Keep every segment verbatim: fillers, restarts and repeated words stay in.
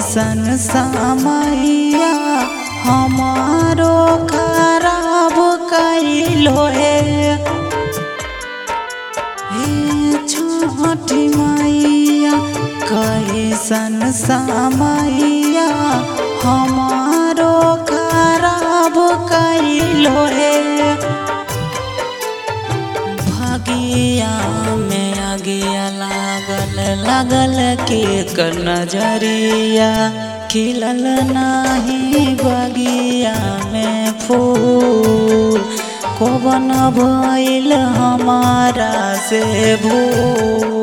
कैसन समैया हमारो खराब कैलो है। छठी मैया कैसन समैया हमारो खराब कैलो है। भागिया में आगिया लागल लागल के कर नजरिया खिलल नाही बगिया में फूल कौन भइल हमारा से भूल।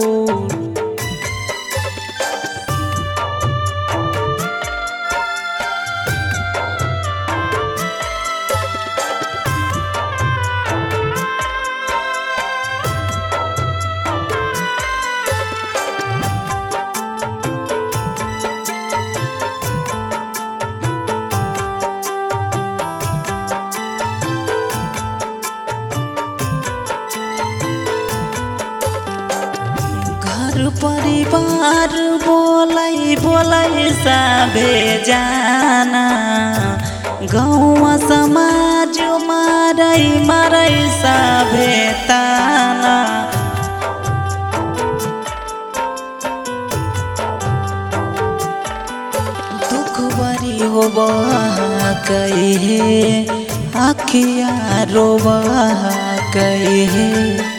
परिवार बोलै बोलै सबे जाना गाँव समाज मारै मारै सबे ताना। दुख बरी होबा कहे आखिया रोबा कहे।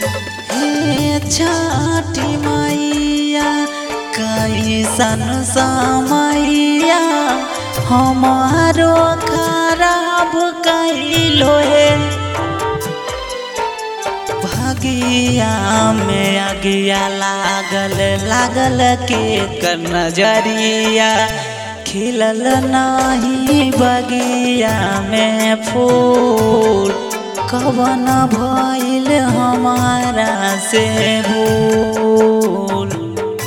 छठी मैया कैसन समैया हमारो खराब कैलो है। भागिया में आगिया लागल लागल के कर नजरिया खिलल नाही बगिया में फूल कवन भइल हमारा से भूल।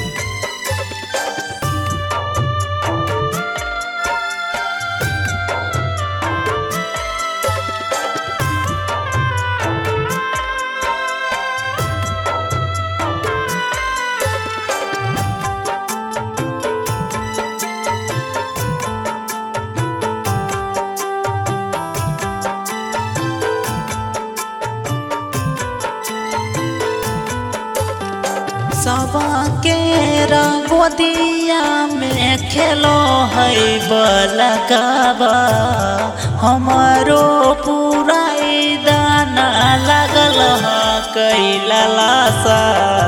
सबके गोदिया में खेलो है बलकाबा हमारो पूरा दाना लगल कैला लासा।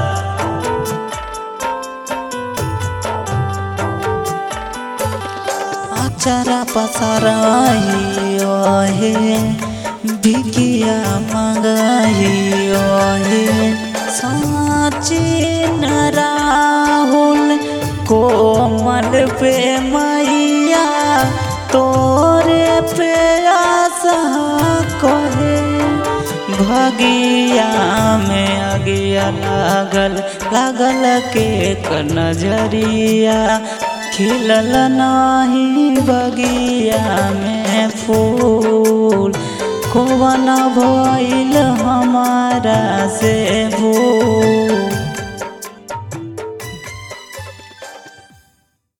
अचारा पसराइयो है भिकिया मंगाइयो है। सचिन राहुल कोमल पे मैया तोरे पे आशा कहे। भगिया में आगिया लागल लागल के कर नजरिया खिलल नाही बगिया में फूल कौन भइल हमारा से भूल।